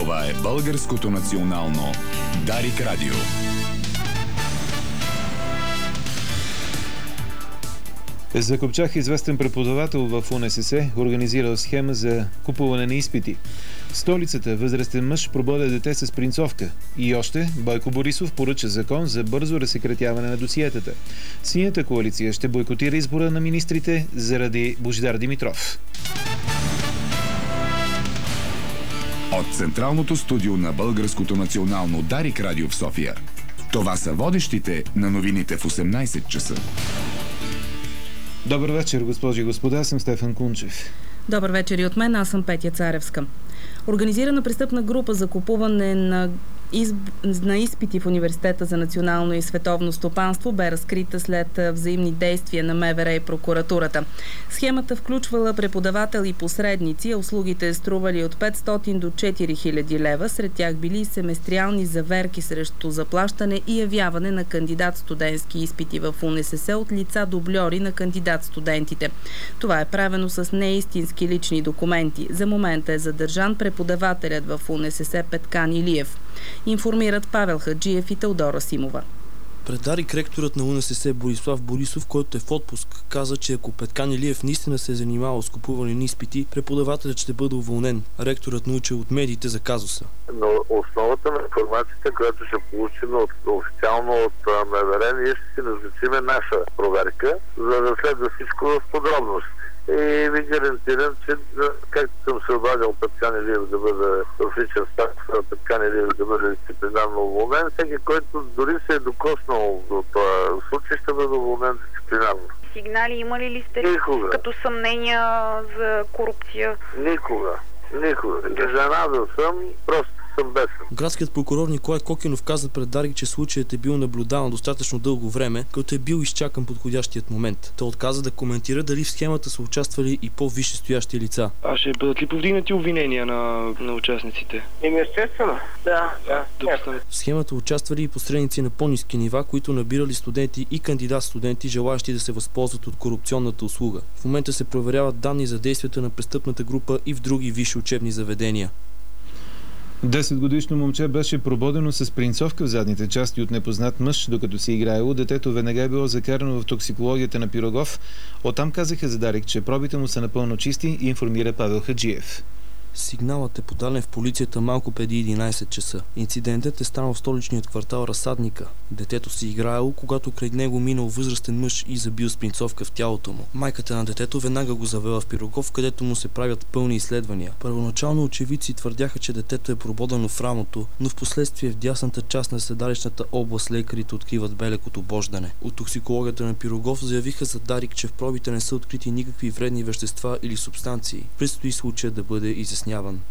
Това е Българското национално Дарик Радио. Закопчах известен преподавател в УНСС, организирал схема за купуване на изпити. В столицата възрастен мъж прободе дете с принцовка. И още Бойко Борисов поръча закон за бързо разсекретяване на досиетата. Синята коалиция ще бойкотира избора на министрите заради Божидар Димитров. От Централното студио на Българското национално Дарик Радио в София. Това са водещите на новините в 18 часа. Добър вечер, госпожи и господа, аз съм Стефан Кунчев. Добър вечер и от мен, аз съм Петя Царевска. Организирана престъпна група за купуване на изпити в Университета за национално и световно стопанство бе разкрита след взаимни действия на МВР и прокуратурата. Схемата включвала преподавател и посредници, а услугите стрували от 500 до 4000 лева. Сред тях били семестриални заверки срещу заплащане и явяване на кандидат-студентски изпити в УНСС от лица дубльори на кандидат-студентите. Това е правено с неистински лични документи. За момента е задържан преподавателят в УНСС Петкан Илиев. Информират Павел Хаджиев и Теодора Симова. Пред Дарик ректорът на УНСС Борислав Борисов, който е в отпуск, каза, че ако Петкан Илиев наистина се е занимавал с купуване на изпити, преподавателят ще бъде уволнен. Ректорът научил от медиите за казуса. Но основата на информацията, която ще получим официално от МВР, ние ще си назначиме наша проверка, за да следва всичко в подробност. И ви гарантирам, че както съм се обадил Петкан Илиев да бъде в личен статус, Петкан Илиев да бъде дисциплинарно уволнен, всеки, който дори се е докоснал до този случай, ще бъде уволнен дисциплинарно. Сигнали имали ли сте като съмнения за корупция? Никога. Изненадан съм, просто съм бесен. Градският прокурор Николай Кокинов каза пред Дарик, че случаят е бил наблюдаван достатъчно дълго време, като е бил изчакан подходящият момент. Той отказа да коментира дали в схемата са участвали и по-висше стоящи лица. А ще бъдат ли повдигнати обвинения на участниците? Естествено. Да. В схемата участвали и посредници на по-ниски нива, които набирали студенти и кандидат-студенти, желаящи да се възползват от корупционната услуга. В момента се проверяват данни за действията на престъпната група и в други висши учебни заведения. 10-годишно момче беше прободено с принцовка в задните части от непознат мъж, докато си играело. Детето веднага е било закарано в токсикологията на Пирогов. Оттам казаха за Дарик, че пробите му са напълно чисти, и информира Павел Хаджиев. Сигналът е подаден в полицията малко преди 11 часа. Инцидентът е станал в столичният квартал Разсадника. Детето си играело, когато край него минал възрастен мъж и забил с принцовка в тялото му. Майката на детето веднага го завела в Пирогов, където му се правят пълни изследвания. Първоначално очевидци твърдяха, че детето е прободено в рамото, но в последствие в дясната част на седалищната област лекарите откриват белек от обождане. От токсикологията на Пирогов заявиха за Дарик, че в пробите не са открити никакви вредни вещества или субстанции. Предстои случая да бъде изясняван.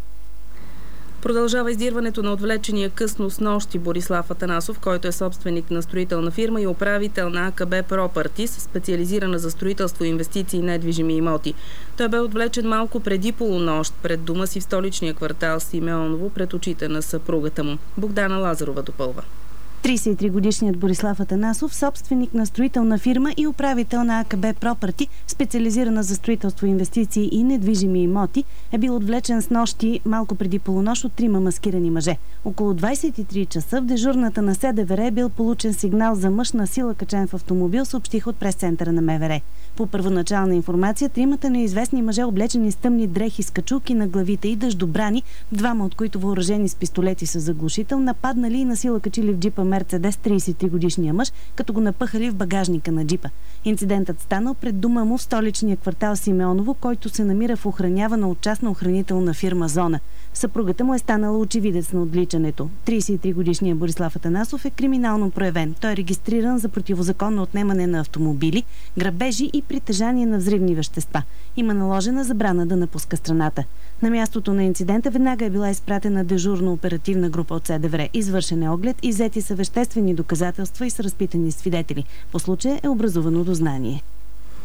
Продължава издирването на отвлечения късно снощи Борислав Атанасов, който е собственик на строителна фирма и управител на АКБ Properties, специализирана за строителство и инвестиции и недвижими имоти. Той бе отвлечен малко преди полунощ пред дома си в столичния квартал Симеоново пред очите на съпругата му. Богдана Лазарова допълва. 33-годишният Борислав Атанасов, собственик на строителна фирма и управител на АКБ Property, специализирана за строителство, инвестиции и недвижими имоти, е бил отвлечен снощи малко преди полунощ от 3 маскирани мъже. Около 23 часа в дежурната на СДВР е бил получен сигнал за мъж на сила качен в автомобил, съобщиха от прес-центъра на МВР. По първоначална информация, 3 неизвестни мъже, облечени с тъмни дрехи с качулки на главите и дъждобрани, 2 от които въоръжени с пистолети с заглушител, нападнали и на сила качили в джипа Мерцедес 33-годишния мъж, като го напъхали в багажника на джипа. Инцидентът станал пред дома му в столичния квартал Симеоново, който се намира в охранявана от частна охранителна фирма зона. Съпругата му е станала очевидец на отвличането. 33-годишният Борислав Атанасов е криминално проявен. Той е регистриран за противозаконно отнемане на автомобили, грабежи и притежание на взривни вещества. Има наложена забрана да напуска страната. На мястото на инцидента веднага е била изпратена дежурна оперативна група от СДВР. Извършен е оглед и взети са веществени доказателства и са разпитани свидетели. По случая е образувано дознание.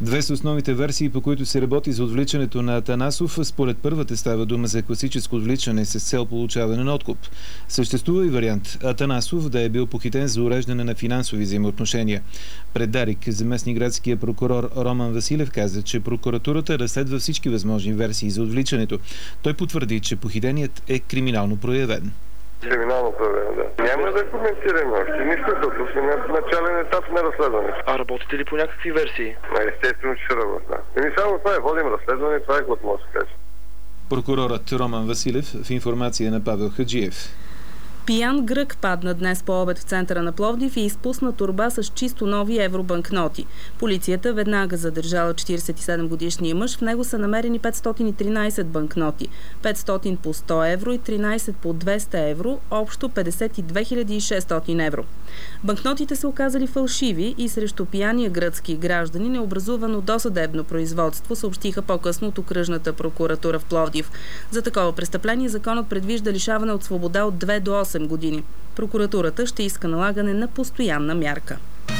Две са основните версии, по които се работи за отвличането на Атанасов. Според първата става дума за класическо отвличане с цел получаване на откуп. Съществува и вариант Атанасов да е бил похитен за уреждане на финансови взаимоотношения. Пред Дарик, заместник-градския прокурор Роман Василев каза, че прокуратурата разследва всички възможни версии за отвличането. Той потвърди, че похитеният е криминално проявен. Криминално проявен, да. Няма да коментираме още нищо, защото сме на начален етап на разследването. А работите ли по някакви версии? Естествено, че ще работя. Само това водим разследване, това е което може да се каже. Прокурорът Роман Василев в информация на Павел Хаджиев. Пиян грък падна днес по обед в центъра на Пловдив и изпусна торба с чисто нови евробанкноти. Полицията веднага задържала 47-годишния мъж. В него са намерени 513 банкноти. 500 по 100 евро и 13 по 200 евро, общо 52 600 евро. Банкнотите се оказали фалшиви и срещу пияния гръцки гражданин е образувано досъдебно производство, съобщиха по-късно от окръжната прокуратура в Пловдив. За такова престъпление законът предвижда лишаване от свобода от 2 до 8 години. Прокуратурата ще иска налагане на постоянна мярка.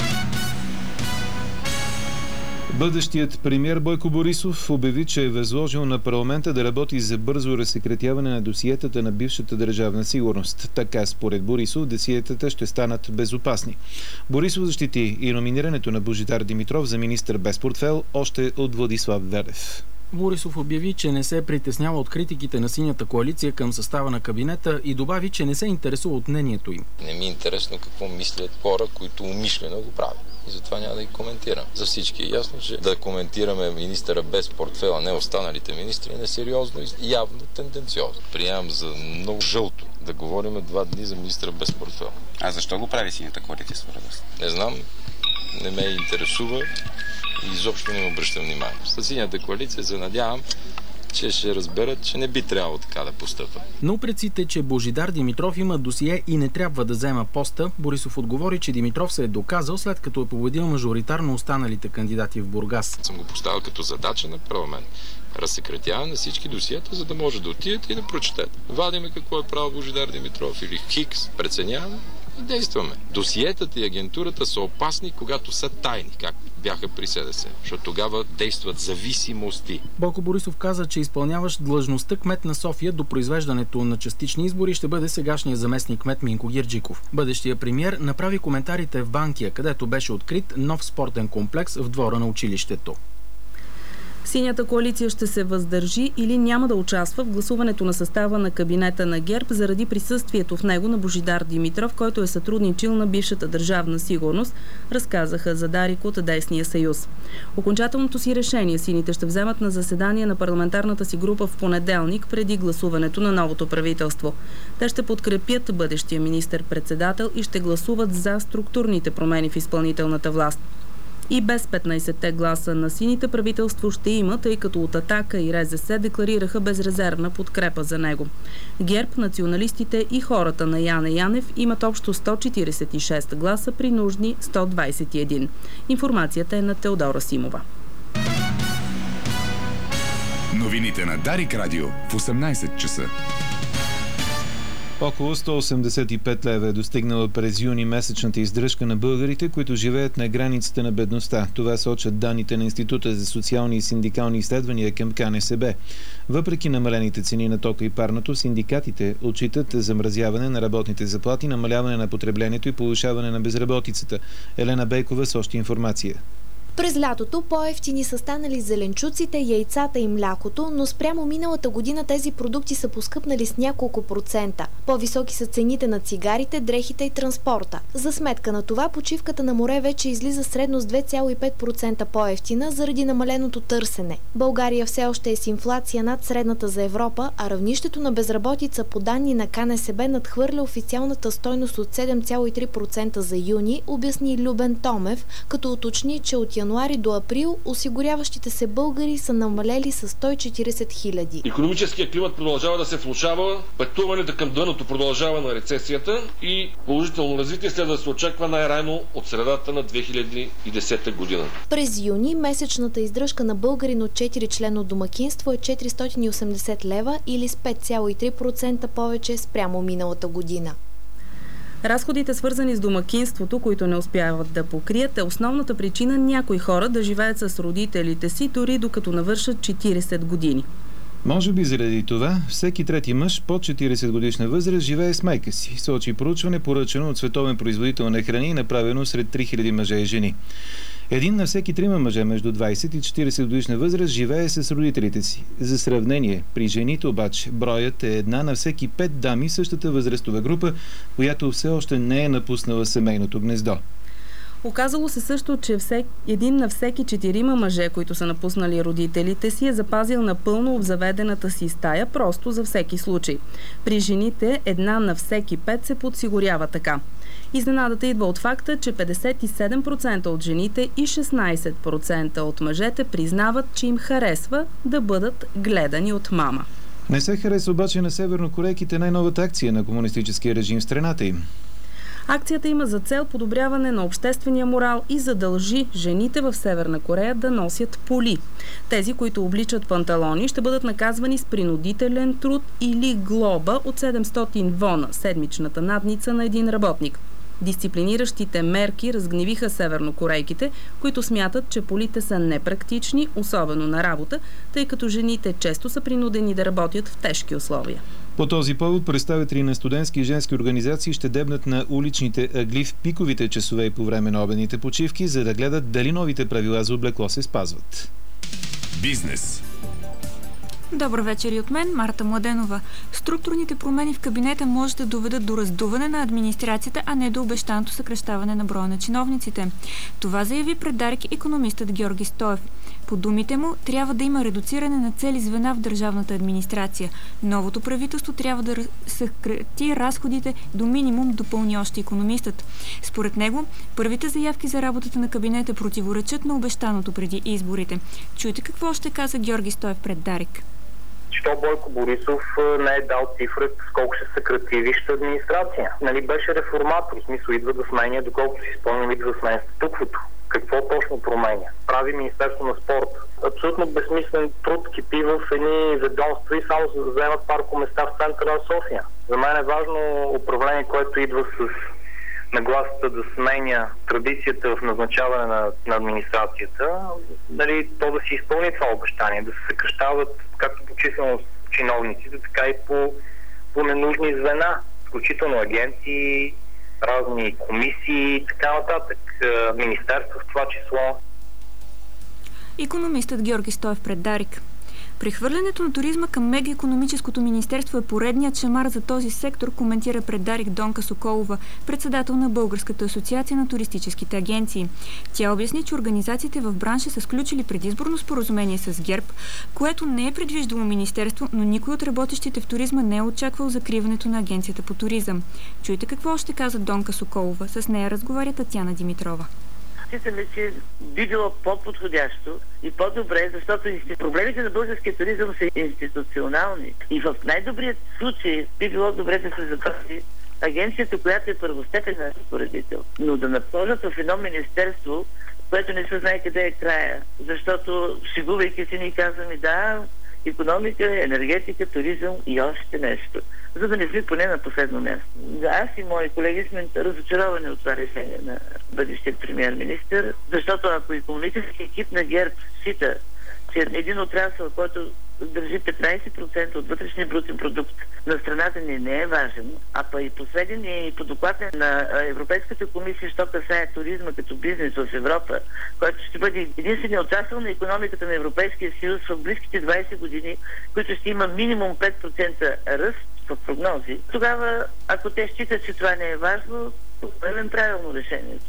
Бъдещият премиер Бойко Борисов обяви, че е възложил на парламента да работи за бързо разсекретяване на досиетата на бившата държавна сигурност. Така, според Борисов, досиетата ще станат безопасни. Борисов защити и номинирането на Божидар Димитров за министър без портфел още от Владислав Велев. Борисов обяви, че не се притеснява от критиките на Синята коалиция към състава на кабинета и добави, че не се интересува от мнението им. Не ми е интересно какво мислят хора, които умишлено го правят. И затова няма да ги коментирам. За всички е ясно, че да коментираме министъра без портфела, не останалите министри, е несериозно и явно тенденциозно. Приемам за много жълто да говорим 2 дни за министъра без портфел. А защо го прави Синята коалиция според вас? Не знам, не ме интересува и изобщо не ме обръщам внимание. С Синята коалиция се надявам, че ще разберат, че не би трябвало така да постъпва. На упреците, че Божидар Димитров има досие и не трябва да взема поста, Борисов отговори, че Димитров се е доказал, след като е победил мажоритарно останалите кандидати в Бургас. Съм го поставил като задача на парламент. Разсекретяване на всички досиета, за да може да отидете и да прочетете. Вадиме какво е правил Божидар Димитров или Хикс, преценяваме и действаме. Досиетата и агентурата са опасни, когато са тайни, както бяха при СДС, защото тогава действат зависимости. Бойко Борисов каза, че изпълняващ длъжността кмет на София до произвеждането на частични избори ще бъде сегашният заместник кмет Минко Герджиков. Бъдещия премиер направи коментарите в Банкия, където беше открит нов спортен комплекс в двора на училището. Синята коалиция ще се въздържи или няма да участва в гласуването на състава на кабинета на ГЕРБ заради присъствието в него на Божидар Димитров, който е сътрудничил на бившата държавна сигурност, разказаха за Дарик от Десния съюз. Окончателното си решение сините ще вземат на заседание на парламентарната си група в понеделник преди гласуването на новото правителство. Те ще подкрепят бъдещия министър-председател и ще гласуват за структурните промени в изпълнителната власт. И без 15-те гласа на сините правителство ще има, тъй като от Атака и РЗС декларираха безрезервна подкрепа за него. ГЕРБ, националистите и хората на Яне Янев имат общо 146 гласа при нужни 121. Информацията е на Теодора Симова. Новините на Дарик Радио в 18 часа. Около 185 лева е достигнала през юни месечната издръжка на българите, които живеят на границата на бедността. Това сочат данните на Института за социални и синдикални изследвания към КНСБ. Въпреки намалените цени на тока и парното, синдикатите отчитат замразяване на работните заплати, намаляване на потреблението и повишаване на безработицата. Елена Бейкова с още информация. През лятото по-евтини са станали зеленчуците, яйцата и млякото, но спрямо миналата година тези продукти са поскъпнали с няколко процента. По-високи са цените на цигарите, дрехите и транспорта. За сметка на това, почивката на море вече излиза средно с 2,5% по-евтина заради намаленото търсене. България все още е с инфлация над средната за Европа, а равнището на безработица по данни на КНСБ надхвърля официалната стойност от 7,3% за юни, обясни Любен Томев, като уточни, че от януари до април осигуряващите се българи са намалели с 140 хиляди. Икономическият климат продължава да се влошава, пътуването към дъното продължава на рецесията и положително развитие следва да се очаква най-рано от средата на 2010 година. През юни месечната издръжка на българин от 4-членно домакинство е 480 лева или с 5,3% повече спрямо миналата година. Разходите, свързани с домакинството, които не успяват да покрият, е основната причина някои хора да живеят с родителите си, дори докато навършат 40 години. Може би заради това всеки трети мъж под 40 годишна възраст живее с майка си, сочи проучване, поръчано от световен производител на храни, направено сред 3000 мъже и жени. Един на всеки 3 мъже между 20 и 40 годишна възраст живее с родителите си. За сравнение, при жените обаче броят е 1 на всеки 5 дами в същата възрастова група, която все още не е напуснала семейното гнездо. Оказало се също, че един на всеки 4 мъже, които са напуснали родителите си, е запазил напълно обзаведената си стая, просто за всеки случай. При жените 1 на всеки 5 се подсигурява така. Изненадата идва от факта, че 57% от жените и 16% от мъжете признават, че им харесва да бъдат гледани от мама. Не се хареса обаче на севернокорейките най-новата акция на комунистическия режим в страната им. Акцията има за цел подобряване на обществения морал и задължи жените в Северна Корея да носят поли. Тези, които обличат панталони, ще бъдат наказвани с принудителен труд или глоба от 700 вона, седмичната надница на един работник. Дисциплиниращите мерки разгневиха севернокорейките, които смятат, че полите са непрактични, особено на работа, тъй като жените често са принудени да работят в тежки условия. По този повод представители на студентски и женски организации ще дебнат на уличните ъгли в пиковите часове и по време на обедните почивки, за да гледат дали новите правила за облекло се спазват. Бизнес. Добър вечер и от мен, Марта Младенова. Структурните промени в кабинета може да доведат до раздуване на администрацията, а не до обещаното съкращаване на броя на чиновниците. Това заяви пред Дарик икономистът Георги Стоев. По думите му, трябва да има редуциране на цели звена в държавната администрация. Новото правителство трябва да съкрати разходите до минимум, допълни още икономистът. Според него, първите заявки за работата на кабинета противоречат на обещаното преди изборите. Чуйте какво ще каза Георги Стоев пред Дарик. Що Бойко Борисов не е дал цифра сколко ще съкрати висшата администрация. Нали беше реформатор, в смисъл идва да сменя, доколкото си спомням, идва да сменя статуквото. Какво точно променя? Прави Министерство на спорта. Абсолютно безсмислен труд кипи в едни ведомства и само за да вземат парко места в центъра на София. За мен е важно управление, което идва с нагласата да сменя традицията в назначаване на администрацията, нали, то да си изпълни това обещание, да се съкращават както по численост чиновниците, така и по ненужни звена, включително агенции, разни комисии и така нататък, министерства в това число. Икономистът Георги Стоев пред Дарик. Прехвърлянето на туризма към мегаикономическото министерство е поредният шамар за този сектор, коментира пред Дарик Донка Соколова, председател на Българската асоциация на туристическите агенции. Тя обясни, че организациите в бранша са сключили предизборно споразумение с ГЕРБ, което не е предвиждало министерство, но никой от работещите в туризма не е очаквал закриването на агенцията по туризъм. Чуйте какво ще каза Донка Соколова. С нея разговаря Татяна Димитрова. Считаме, че би било по-подходящо и по-добре, защото проблемите на българския туризъм са институционални. И в най-добрият случай би било добре да се запази агенцията, която е първостепенен разпоредител. Но да напълнат в едно министерство, което не се знае къде е края. Защото, шегувайки си, ни казваме, да, икономика, енергетика, туризъм и още нещо. За да не сме поне на последно място. Аз и мои колеги сме разочаровани от това решение на бъдещия премиер-министър, защото ако икономически екип на ГЕРБ счита, че един отрасъл, който държи 15% от вътрешния брутен продукт на страната ни не е важен, а па и последен и по доклад на Европейската комисия, що касае туризма като бизнес в Европа, който ще бъде единственият отрасъл на икономиката на Европейския съюз в близките 20 години, който ще има минимум 5% ръст в прогнози, тогава, ако те считат, че това не е важно, приемем правилно решението.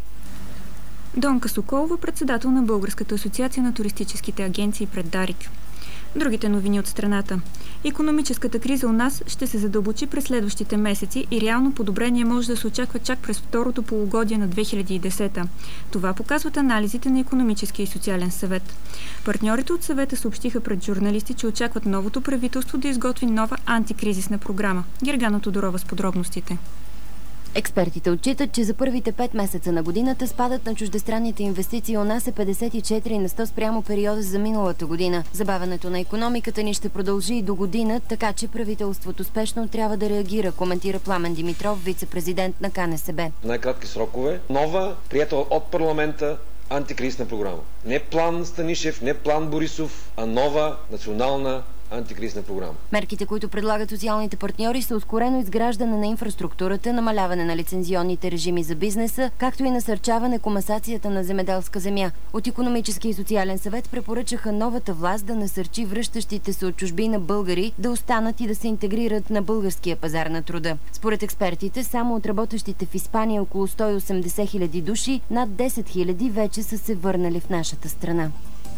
Донка Соколова, председател на Българската асоциация на туристическите агенции пред Дарик. Другите новини от страната. Икономическата криза у нас ще се задълбочи през следващите месеци и реално подобрение може да се очаква чак през второто полугодие на 2010. Това показват анализите на Икономическия и социален съвет. Партньорите от съвета съобщиха пред журналисти, че очакват новото правителство да изготви нова антикризисна програма. Гергана Тодорова с подробностите. Експертите отчитат, че за първите 5 месеца на годината спадът на чуждестранните инвестиции у нас е 54% спрямо периода за миналата година. Забавянето на икономиката ни ще продължи и до година, така че правителството спешно трябва да реагира, коментира Пламен Димитров, вице-президент на КНСБ. Най-кратки срокове. Нова, приета от парламента антикризисна програма. Не план Станишев, не план Борисов, а нова национална антикризисна програма. Мерките, които предлагат социалните партньори, са ускорено изграждане на инфраструктурата, намаляване на лицензионните режими за бизнеса, както и насърчаване комасацията на земеделска земя. От Икономически и социален съвет препоръчаха новата власт да насърчи връщащите се от чужбина българи да останат и да се интегрират на българския пазар на труда. Според експертите, само от работещите в Испания около 180 хиляди души, над 10 хиляди вече са се върнали в нашата страна.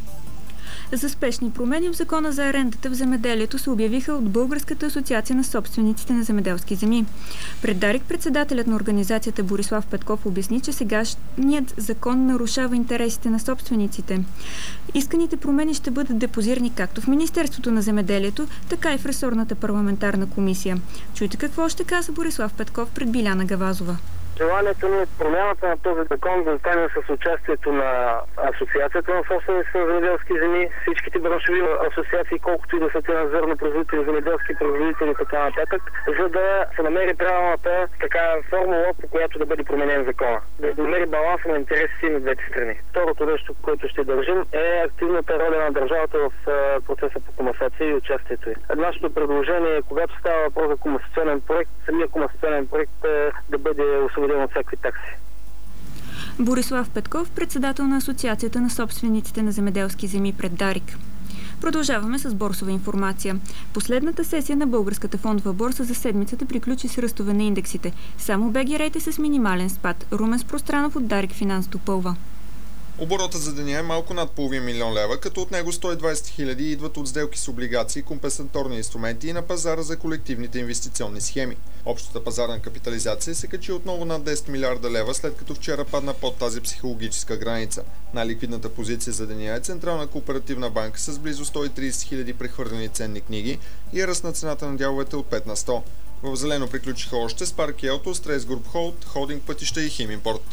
За спешни промени в закона за арендата в земеделието се обявиха от Българската асоциация на собствениците на земеделски земи. Пред Дарик председателят на организацията Борислав Петков обясни, че сегашният закон нарушава интересите на собствениците. Исканите промени ще бъдат депозирани както в Министерството на земеделието, така и в ресорната парламентарна комисия. Чуйте какво ще каза Борислав Петков пред Биляна Гавазова. Желанието ни е промяната на този закон да стане с участието на Асоциацията на собствениците на земеделски земи, всичките браншови асоциации, колкото и да са те на зърнопроизводители, земеделски производители и така нататък, за да се намери правилната формула, по която да бъде променен закона. Да намери баланса на интересите на двете страни. Второто нещо, което ще държим, е активната роля на държавата в процеса по комасация и участието й. Нашето предложение е, когато става въпрос за комасационен проект, самия комасационен проект да бъде освободен от всякакви такси. Борислав Петков, председател на Асоциацията на собствениците на земеделски земи пред Дарик. Продължаваме с борсова информация. Последната сесия на Българската фондова борса за седмицата приключи с ръстове на индексите. Само БГ Рейт е с минимален спад. Румен Спространов от Дарик Финанс допълва. Оборотът за деня е малко над половин милион лева, като от него 120 хиляди идват от сделки с облигации, компенсаторни инструменти и на пазара за колективните инвестиционни схеми. Общата пазарна капитализация се качи отново над 10 милиарда лева, след като вчера падна под тази психологическа граница. Най-ликвидната позиция за деня е Централна кооперативна банка с близо 130 хиляди прехвърлени ценни книги и ръст на цената на дяловете от 5 на 100. В зелено приключиха още Спарк Елто, Стрес Груп Холд, Холдинг Пътища и Химимпорт.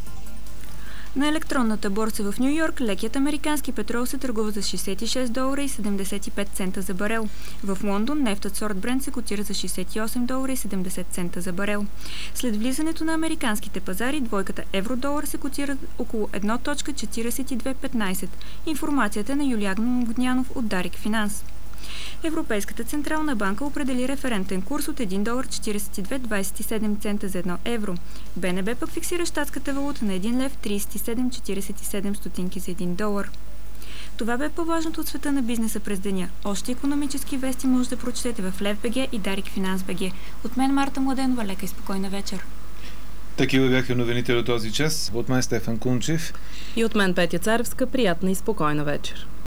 На електронната борса в Ню Йорк лекият американски петрол се търгува за $66.75 за барел. В Лондон нефтът сорт Брент се котира за $68.70 за барел. След влизането на американските пазари, двойката евро-долар се котира около 1.4215. Информацията на Юлиан Годнянов от Дарик Финанс. Европейската централна банка определи референтен курс от $1.4227 за 1 евро. БНБ пък фиксира щатската валута на 1 лев 37,47 стотинки за $1. Това бе по-важното от света на бизнеса през деня. Още икономически вести може да прочетете в Лев.бг и Дарик Финанс БГ. От мен Марта Младенова, лека и спокойна вечер. Такива бяха новините до този час. От мен Стефан Кунчев. И от мен Петя Царевска. Приятна и спокойна вечер.